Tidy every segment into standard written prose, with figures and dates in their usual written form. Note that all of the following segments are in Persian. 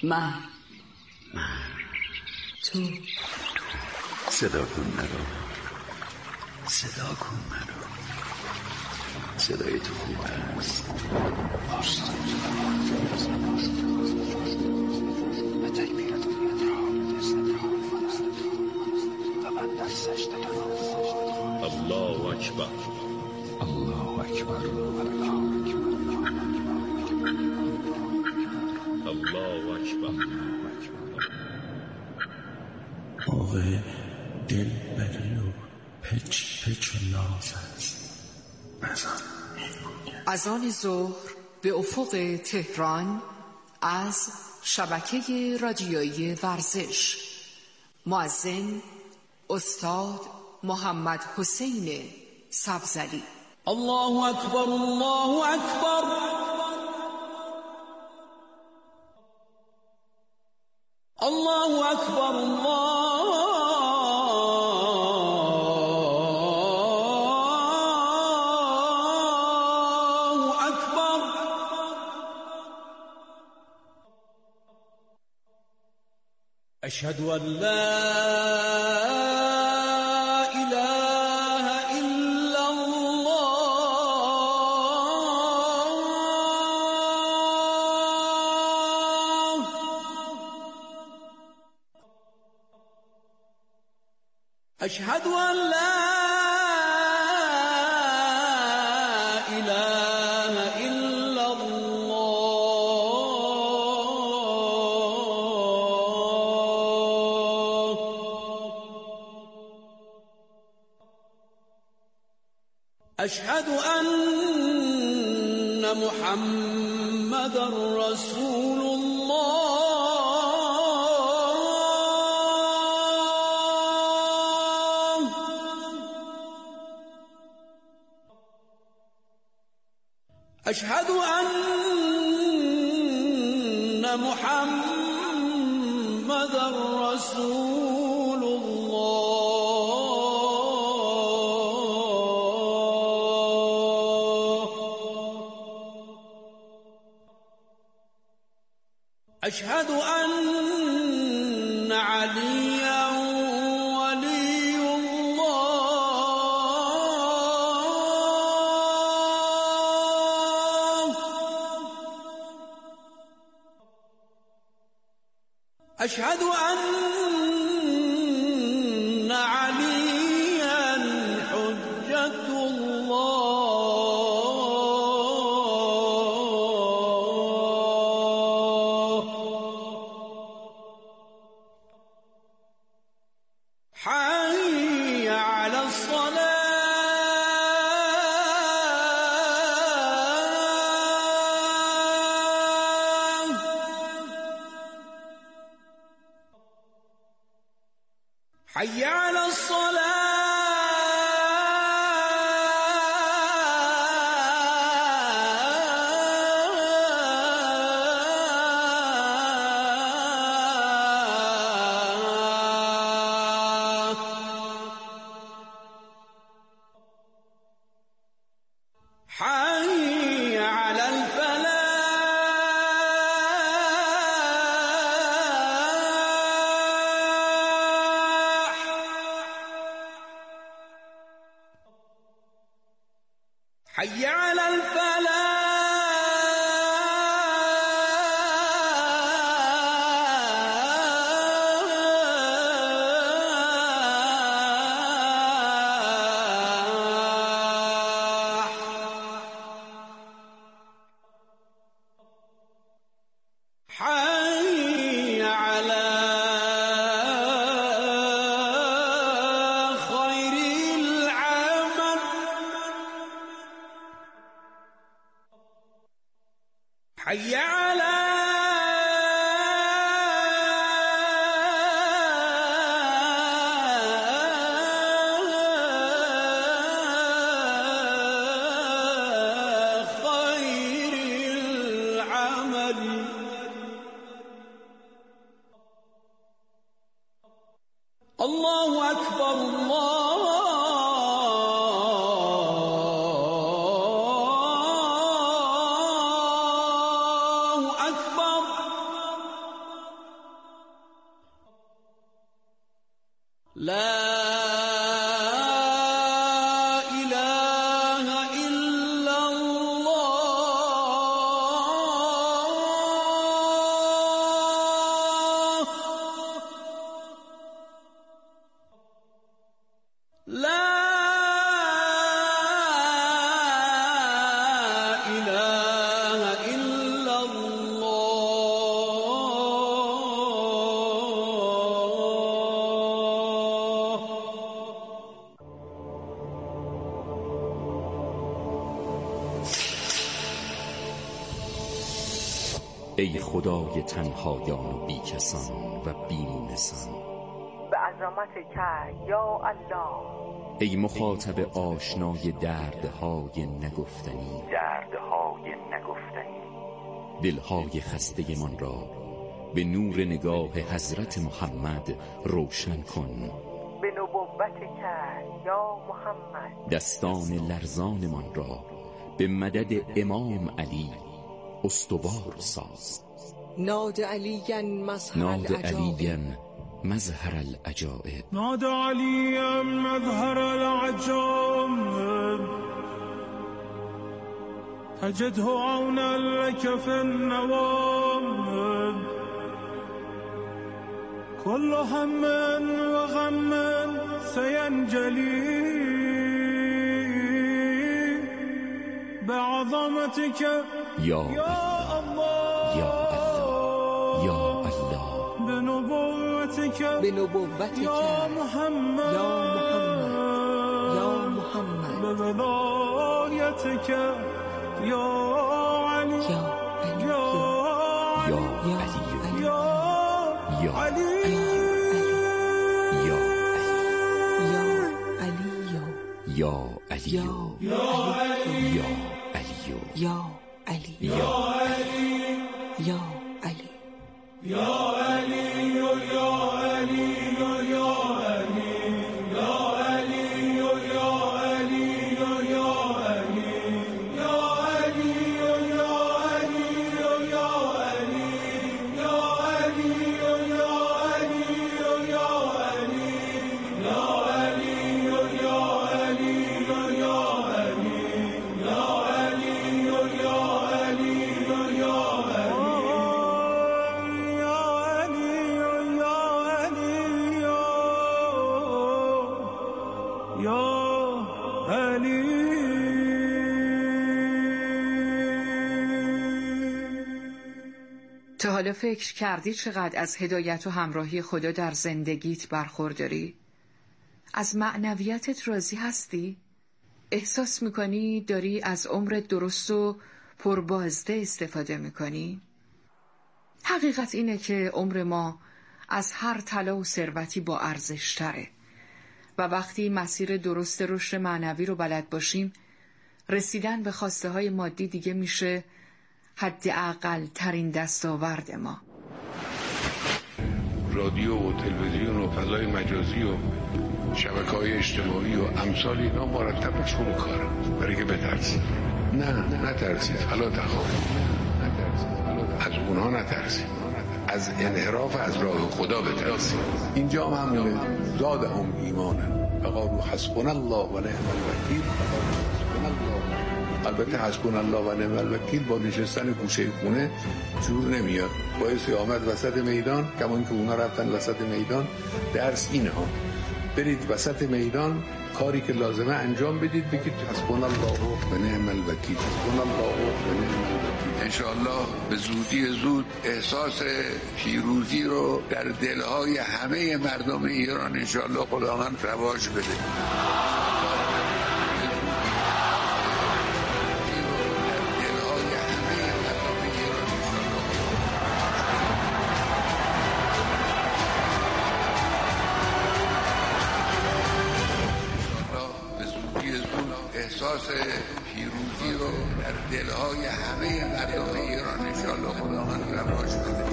من تو صدا کن مرا، صدا کن مرا، صدای تو خوب است. الله اکبر، الله اکبر، الله اکبر. موقع دل بری و پچ پچ و ناز است. اذان ظهر به افق تهران از شبکه رادیویی ورزش. مؤذن استاد محمد حسین سبزلی. الله اکبر، الله اکبر، الله اکبر، الله اکبر. اشهد ان لا أشهد أن لا إله إلا الله. أشهد أن محمدًا رسول الله. أشهد أن محمدًا رسول الله. أشهد أن عليًّا ولي الله. أشهد أن عليًّا حجة الله. حي على الصلاة. حي على الصلاة. حي على الفلاح. حي على الفلاح. حي على خير العمل. حي على خير العمل. الله أكبر، الله ای خدای تنهایان و بیکسان و بیمونسان، به عظمتک یا الله. ای مخاطب آشنای دردهای نگفتنی، دلهای خسته من را به نور نگاه حضرت محمد روشن کن. به نبوتک یا محمد، دستان لرزان من را به مدد امام علی استوار ساز. ناد علیاً مظهر العجائب، نادى عليا مظهر العجائب، تجده عونا لك في النوائب، كل هم وغم سينجلي بعظمتك یا الله یا الله یا الله، به نبوتک یا محمد یا محمد، به ولایتک یا علی یا علی یا علی یا علی یا علی یا علی یا علی یا علی یا علی یا علی یا علی تا حالا فکر کردی چقدر از هدایت و همراهی خدا در زندگیت برخورداری؟ از معنویتت راضی هستی؟ احساس میکنی داری از عمرت درست و پربازده استفاده میکنی؟ حقیقت اینه که عمر ما از هر طلا و ثروتی با ارزش تره و وقتی مسیر درست رشد معنوی رو بلد باشیم، رسیدن به خواسته های مادی دیگه میشه حداقل ترین دستاورد ما. رادیو و تلویزیون و فضای مجازی و شبکه‌های اجتماعی و امثال اینا مرتب مشغول کاره برای که بترسید. نه ترسید، حالا تخافید. از اونها نترسید، از انحراف از راه خدا بترسید. اینجا همونه زادهم ایمانا فقالوا حسبنا الله و نعم الوکیل. البته حسبنا الله و نعم الوکیل با نشستن گوشه خونه جور نمیاد، باعث آمد وسط میدان، کمان که اونا رفتن وسط میدان. درس اینه ها، برید وسط میدان، کاری که لازمه انجام بدید، بگید حسبنا الله و نعم الوکیل، حسبنا الله و نعم الوکیل. انشاءالله به زودی زود احساس پیروزی رو در دلهای همه مردم ایران انشاءالله خداوند رواج بده. احساس پیروزی رو در دلهای همه مردم ایران انشاءالله خداوند رواج بده.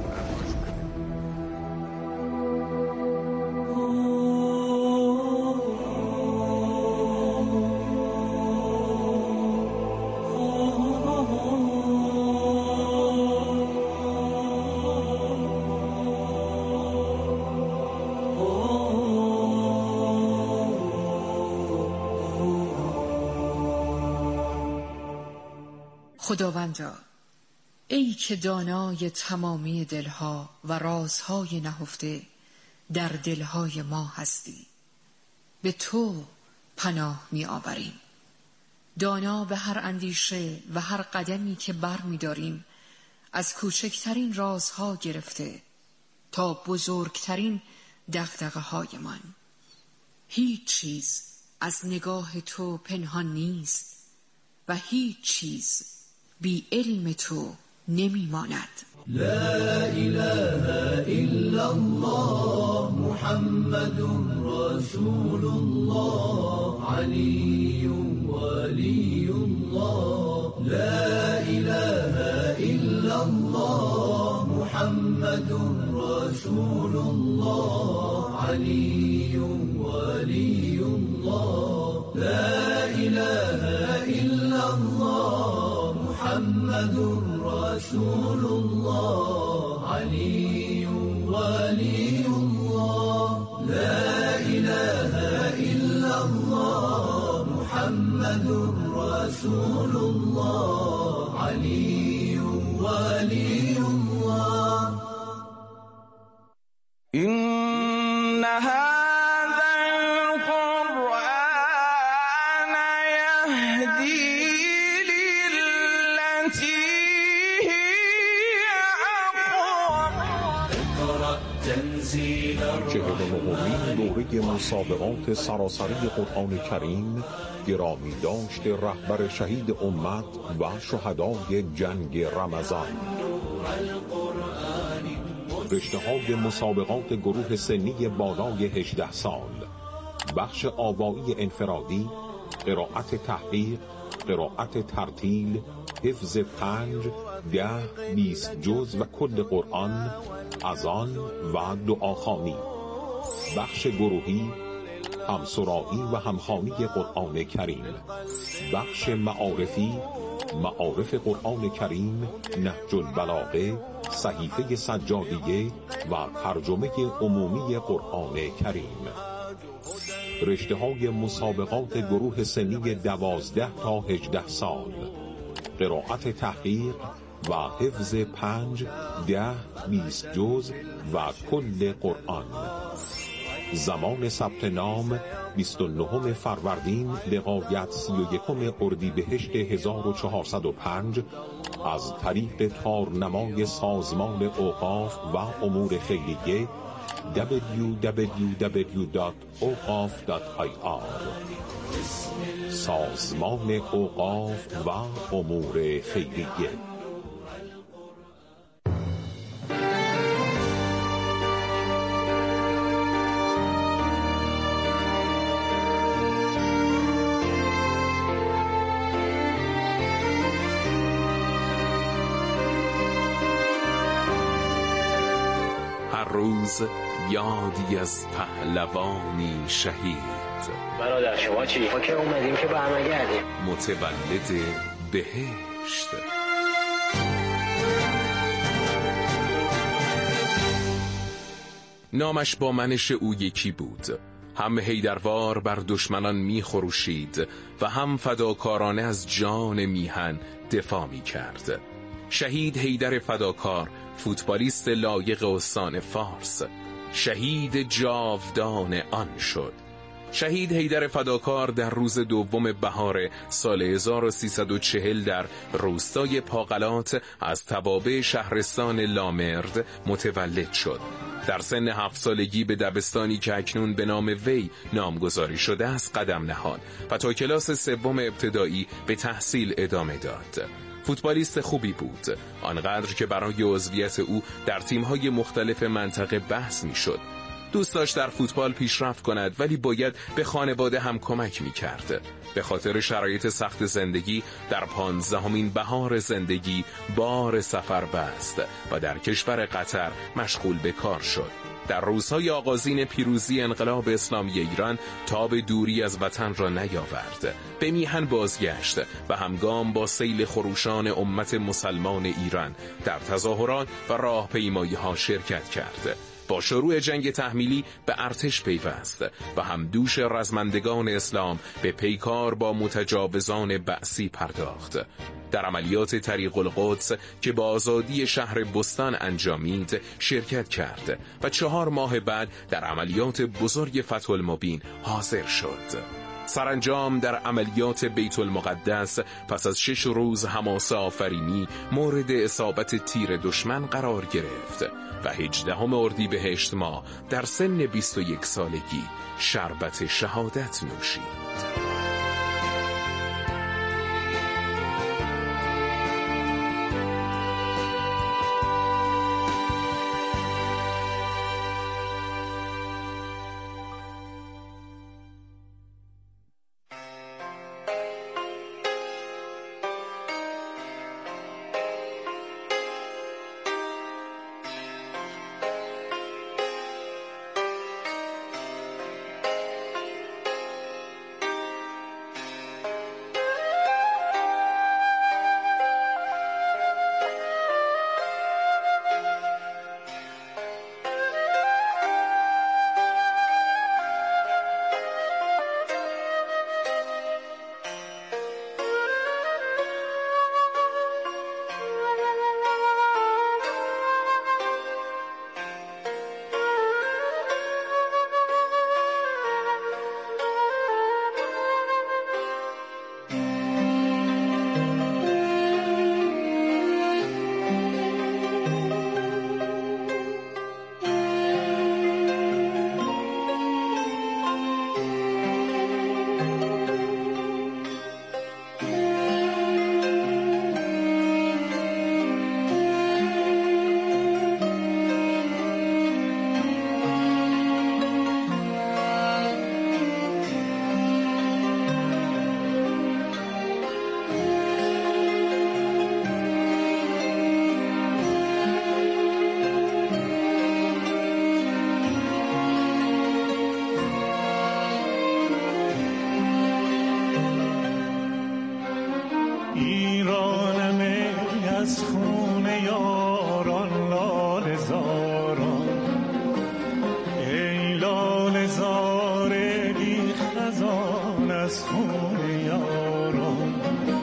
خداوندا، ای که دانای تمامی دلها و رازهای نهفته در دلهای ما هستی، به تو پناه می آوریم. دانا به هر اندیشه و هر قدمی که بر می داریم، از کوچکترین رازها گرفته تا بزرگترین دغدغه هایمان. هیچ چیز از نگاه تو پنهان نیست و هیچ چیز بی علم تو نمیماند. لا اله الا الله محمد رسول الله علی ولی الله. لا اله الا الله محمد رسول الله علی ولی الله. لا اله الا الله محمد رسول الله علی ولی الله. لا اله الا الله محمد رسول الله علی ولی الله. این هذا القرآن یهدی للتی هی اقوم. 49مین دوره مسابقات سراسری قرآن کریم گرامی داشت رهبر شهید امت و شهدای جنگ رمضان. رشته‌های مسابقات گروه سنی بالای 18 سال، بخش آوایی انفرادی، قرائت تحقیق، قرائت ترتیل، حفظ 5، 10، 20 جز و کل قرآن، اذان و دعاخوانی. بخش گروهی، همسرایی و همخوانی قرآن کریم. بخش معارفی، معارف قرآن کریم، نهج البلاغه، صحیفه سجادیه و ترجمه عمومی قرآن کریم. رشته‌های مسابقات گروه سنی 12 تا 18 سال، قرائت تحقیق و حفظ 5، 10، 20 جز و کل قرآن. زمان ثبت نام 29 فروردین لغایت 31 اردیبهشت 1405 از طریق تارنمای سازمان اوقاف و امور خیریه www.اوقاف.ir. سازمان اوقاف و امور خیریه. روز یادی از پهلوانی شهید. برادر شما چی؟ ما که اومدیم که برنگردیم. متولد بهشت. نامش با منش او یکی بود. هم حیدروار بر دشمنان می خروشید و هم فداکارانه از جان میهن دفاع می کرد. شهید حیدر فداکار، فوتبالیست لایق استان فارس، شهید جاودان آن شد. شهید حیدر فداکار در روز 2 بهار سال 1340 در روستای پاقلات از توابع شهرستان لامرد متولد شد. در سن 7 سالگی به دبستانی که اکنون به نام وی نامگذاری شده است قدم نهاد و تا کلاس 3 ابتدایی به تحصیل ادامه داد. فوتبالیست خوبی بود، آنقدر که برای عضویت او در تیم‌های مختلف منطقه بحث می‌شد. دوست داشت در فوتبال پیشرفت کند ولی باید به خانواده هم کمک می‌کرد. به خاطر شرایط سخت زندگی در 15مین بهار زندگی بار سفر بست و در کشور قطر مشغول به کار شد. در روزهای آغازین پیروزی انقلاب اسلامی ایران تاب دوری از وطن را نیاورد. به میهن بازگشت و همگام با سیل خروشان امت مسلمان ایران در تظاهرات و راهپیمایی‌ها شرکت کرد. با شروع جنگ تحمیلی به ارتش پیوست و همدوش رزمندگان اسلام به پیکار با متجاوزان بعثی پرداخت. در عملیات طریق القدس که با آزادی شهر بستان انجامید شرکت کرد و 4 ماه بعد در عملیات بزرگ فتح المبین حاضر شد. سرانجام در عملیات بیت المقدس پس از 6 روز حماسه آفرینی مورد اصابت تیر دشمن قرار گرفت و 18 اردیبهشت ماه در سن 21 سالگی شربت شهادت نوشید. یاران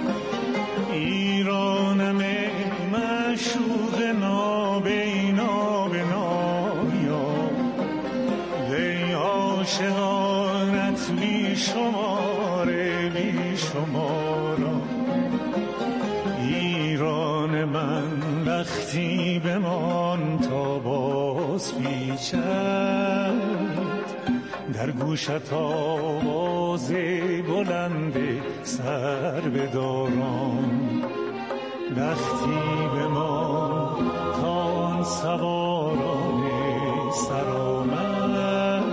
ایرانم مشوق نابینا به نایا وی عاشقانت بی شماره بی شمارا ایران من وقتی بمان تا باز پیچد در گوشت آواز بلند سر بدارم وقتی بمان تا آن سواران سرآمد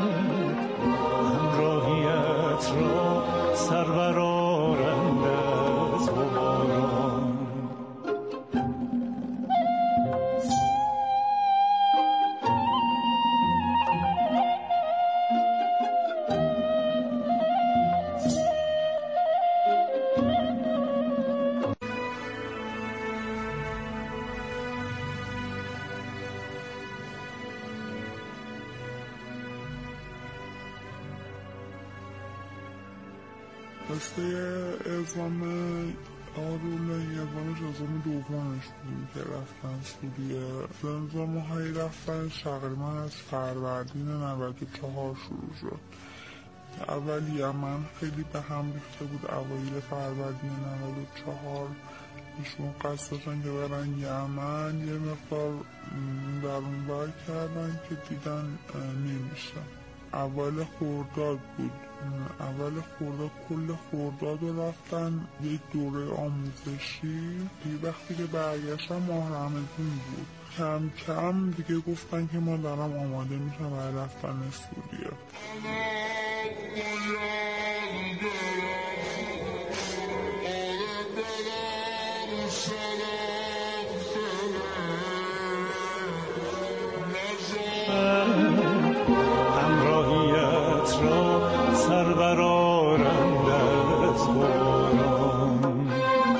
همراهیت را سر برآرند از غباران قصه اعزام آروم یزانش اعزام دومش بود که رفتن سوریه. اعزام هایی رفتن تقریبا از فروردین 94 شروع شد. اول یمن خیلی به هم ریخته بود. اوایل فروردین 94 ایشون قصد داشتن که برن یمن، یه مقدار در اون بر کردن که دیدن نمیشن. اول خرداد بود. اول خرداد کل خرداد رو رفتن یک دوره آموزشی. وقتی که برگشتن ماه رمضان بود. کم کم دیگه گفتن که ما دارم آماده میشم برای رفتن سوریه. همراهیت را سر برآرند از باران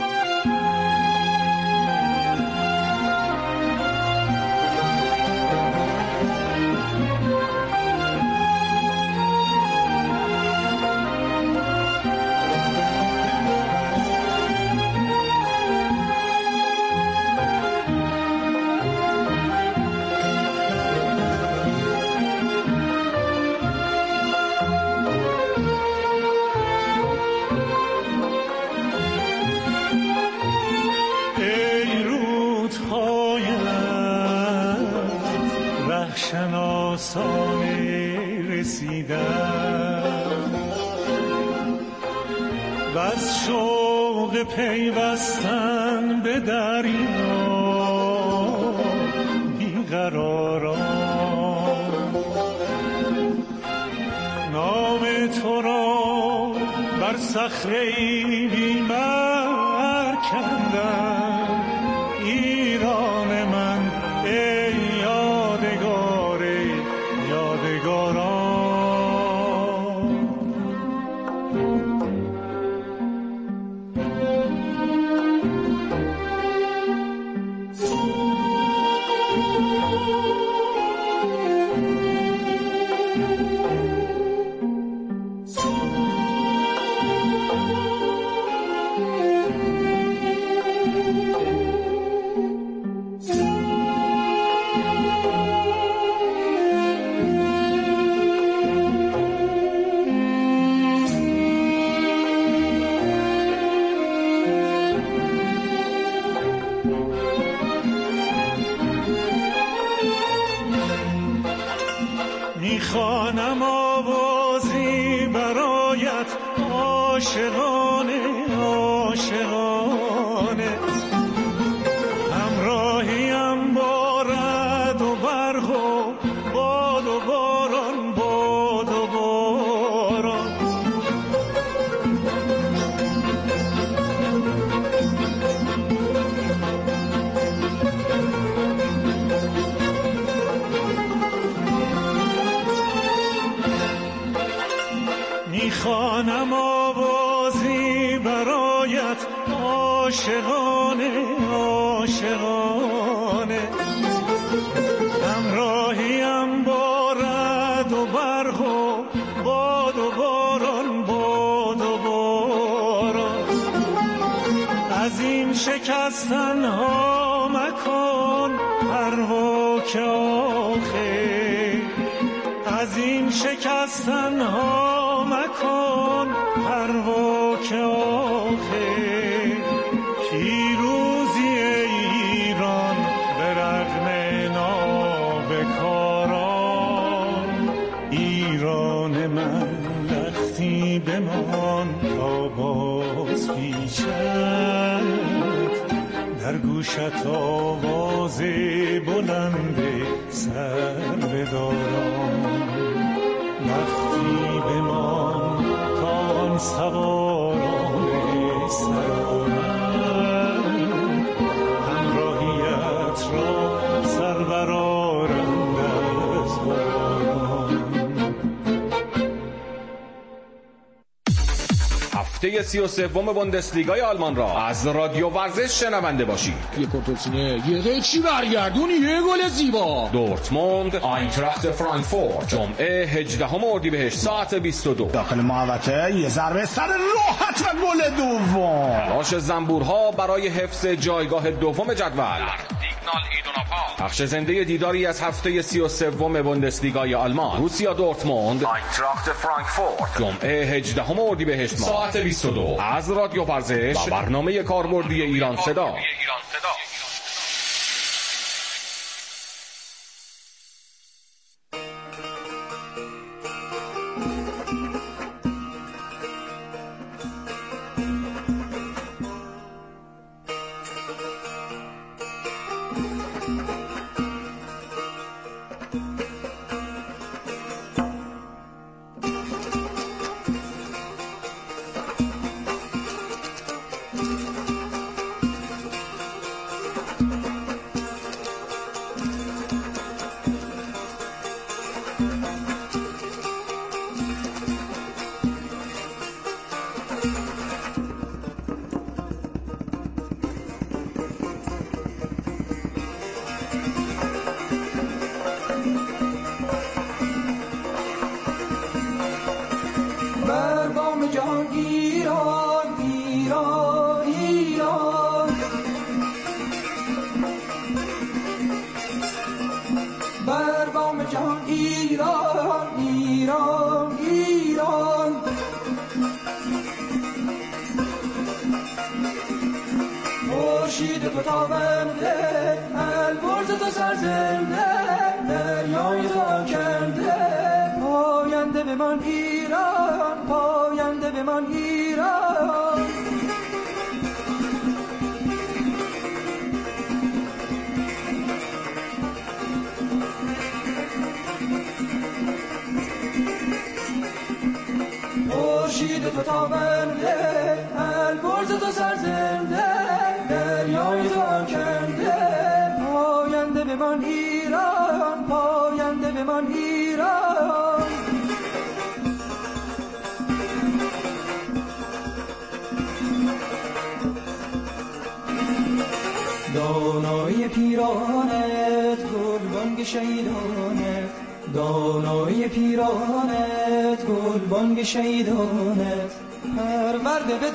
شناسانه رسیدن و از شوق پیوستن به دریا بیقراران نام تو را بر صخره‌ای بی‌مر کندن ایران من ای یادگار یادگاران. میخوانم آوازی برایت عاشقانه عاشقانه همراهیم با رد و برق و باد و باران باد و باران میخوانم آوازی برایت عاشقانه عاشقانه همراهیم با رد و برق و باد و باران باد و باران از این شکستن ها مکن پروا که آخه، از این شکستن ها مکن پروا که آخه، پیروزی ایران به رغم نابکاران، ایران من لختی بمان تا باز پیشد، در گوشت آواز بلند سر بداران، لختی بمان تا آن سواران سرآمد، همراهیت را سر برآرند از باران. هفته 33 بوندسلیگای آلمان را از رادیو ورزش شنونده باشید. یه کورتوسینه، یه قیچی برگردون، یه گل زیبا. دورتموند آینتراخت فرانکفورت جمعه 18 اردیبهشت ساعت 22. داخل محوطه یه ضربه سر راحت و گل دوم. تلاش زنبورها برای حفظ جایگاه دوم جدول. پخش زنده دیداری از هفته 33 بوندسلیگای آلمان، روسیا دورتموند آینتراخت فرانکفورت جمعه 18 اردیبهشت ساعت 22 از رادیو ورزش و برنامه کاربردی ایران صدا. دانای پیرانت گلبانگ شیدانت، دانای پیرانت گلبانگ شیدانت، پرورده به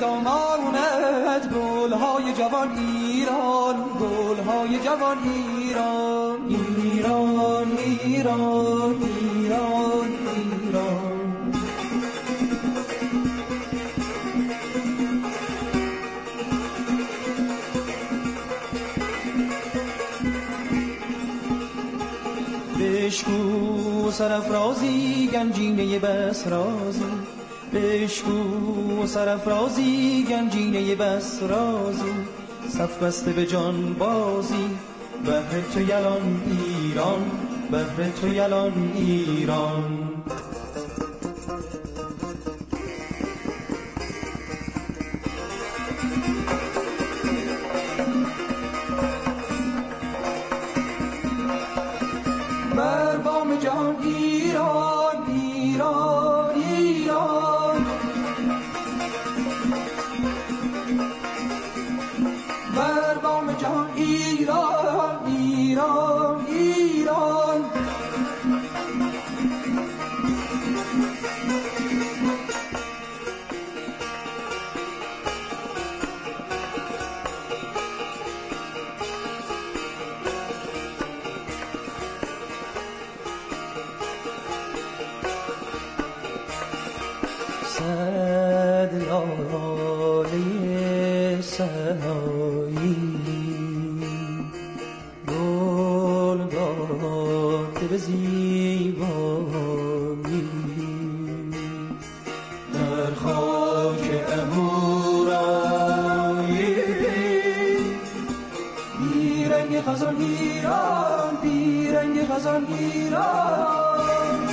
دامانت گلهای جوان ایران، گلهای جوان ایران، ایران ایران ایران ایران. بشکو سرافرازی گنجینه بس رازی، بشکو سرافرازی گنجینه بس رازی، صف بسته به جان بازی، بهر تو یلان ایران، بهر تو یلان ایران. بر بام جهان ایران ایران ایران، بر بام جهان ایران ایران ایران. رسایی گل گفته به زیبایی در خاک امورایی بیرنگ خزان ایران بیرنگ خزان ایران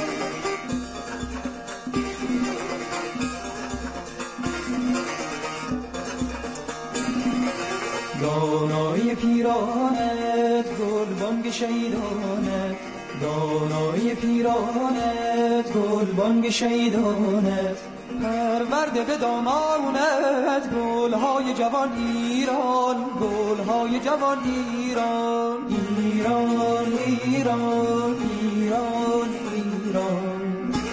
دانایی پیرانت گلبانگ شیدانت دانایی پیرانت گلبانگ شیدانت پرورده به دامانت گلهای جوان ایران گلهای جوان ایران ایران ایران ایران ایران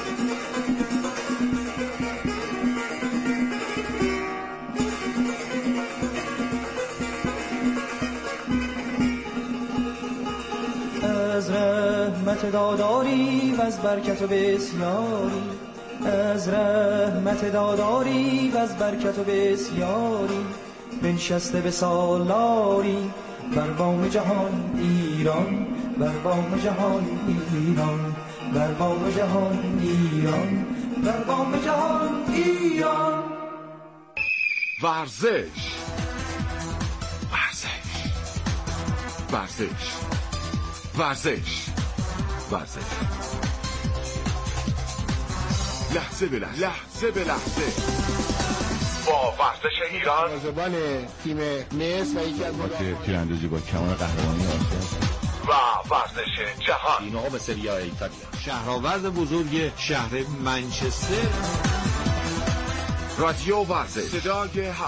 از رحمت داداری و از برکت و بسیاری از رحمت داداری و از برکت و بسیاری بنشسته به سالاری بر بام جهان ایران بر بام جهان ایران بر بام جهان ایران بر بام جهان ایران ورزش ورزش ورزش ورزش لحظه به لحظه لحظه به لحظه با ورزش ایران زبان تیم مصر و یکی از تیراندازی با کمان قهرمانی آسیا و ورزش جهان اینها به سری ایتالیا شهرآورد بزرگ شهر منچستر رادیو ورزش صدای